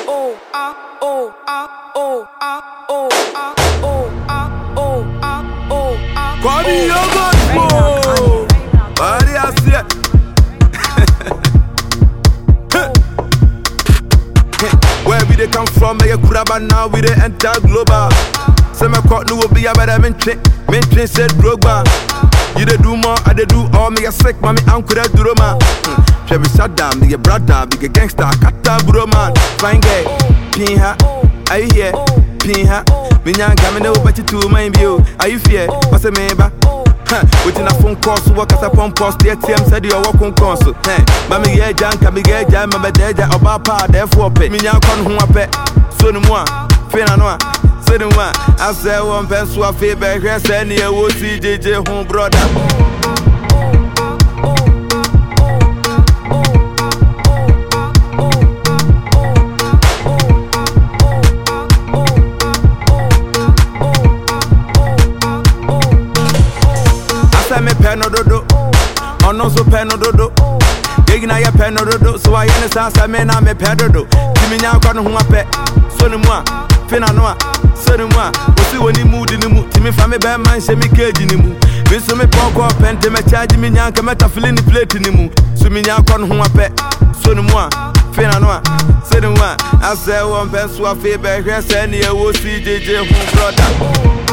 Kwani yogo bari asie. Where we they come from, make a kuraba now we they enter global. Say my court no will be a better mention said Drogba. You they do more, I they do all, me a sick, mommy uncle that do man. Chevy Saddam, me a brother, big a gangster, kata bro man. Fine guy, pinha, are you here? Pinha, Minyan coming over to my view. Are you fear? What's a member? Within a phone call, so work as a pump post, the ATM said you're walking console. Mammy, yeah, Jank, I began jam, my dead, or papa, therefore pay. Minyan con who I pet, so no more, Finanoa. I say one pencil of feedback, I say near would see JJ home brother. I say me penododo, or no so penododo. Digging at your penododo, so I understand I may not me pedodo. Give me now, con who I pet, so no more. Finanoa. Moi, aussi when you mood in the mood, Timmy family bad man, say me cage in the mood. Miss me pop up and me charge me young, come at a filling the plate in the mood. So me young con who I pet, so no more. Finanoa, say the one, I say one pencil of feedback, I say near would see JJ home brother.